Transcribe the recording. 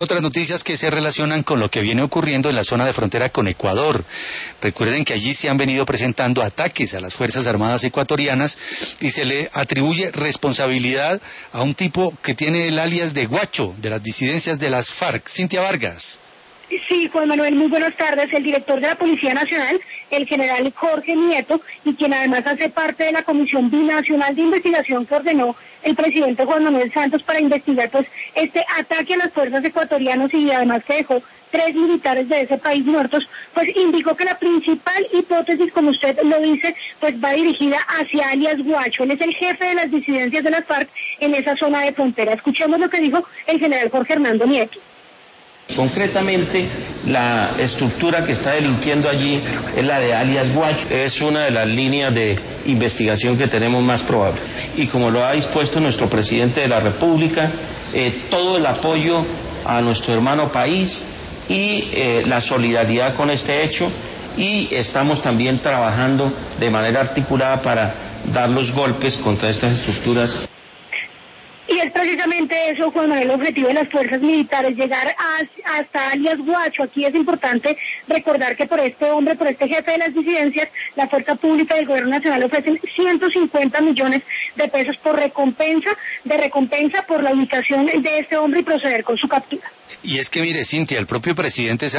Otras noticias que se relacionan con lo que viene ocurriendo en la zona de frontera con Ecuador. Recuerden que allí se han venido presentando ataques a las Fuerzas Armadas ecuatorianas y se le atribuye responsabilidad a un tipo que tiene el alias de Guacho, de las disidencias de las FARC. Cintia Vargas. Sí, Juan Manuel, muy buenas tardes. El director de la Policía Nacional, el general Jorge Nieto, y quien además hace parte de la Comisión Binacional de Investigación que ordenó el presidente Juan Manuel Santos para investigar pues este ataque a las fuerzas ecuatorianas y además que dejó 3 militares de ese país muertos, pues indicó que la principal hipótesis, como usted lo dice, pues va dirigida hacia alias Guacho. Él es el jefe de las disidencias de las FARC en esa zona de frontera. Escuchemos lo que dijo el general Jorge Hernando Nieto. Concretamente, la estructura que está delinquiendo allí es la de alias Guacho. Es una de las líneas de investigación que tenemos más probable. Y como lo ha dispuesto nuestro presidente de la República, todo el apoyo a nuestro hermano país y la solidaridad con este hecho. Y estamos también trabajando de manera articulada para dar los golpes contra estas estructuras. Y es precisamente eso, Juan Manuel, el objetivo de las fuerzas militares, llegar hasta alias Guacho. Aquí es importante recordar que por este hombre, por este jefe de las disidencias, la fuerza pública del gobierno nacional ofrecen 150 millones de pesos por recompensa por la ubicación de este hombre y proceder con su captura. Y es que mire, Cintia, el propio presidente